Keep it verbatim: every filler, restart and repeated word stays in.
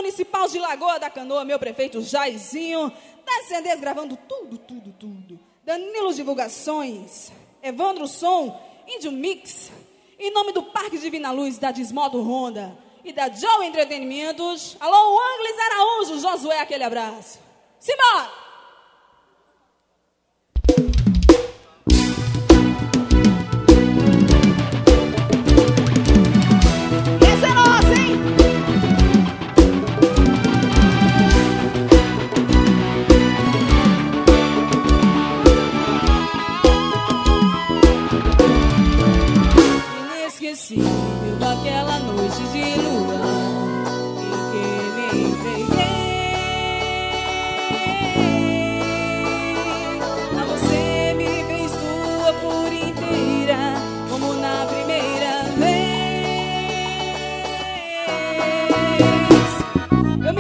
Municipal de Lagoa da Canoa, meu prefeito Jairzinho, Descendês gravando tudo, tudo, tudo. Danilo Divulgações, Evandro Som, Índio Mix, em nome do Parque Divina Luz, da Desmodo Honda e da Joe Entretenimentos. Alô, Angles Araújo, Josué, aquele abraço. Simbora! Inesquecível daquela noite de lua em que me entreguei a você, me fez tua por inteira, como na primeira vez. Eu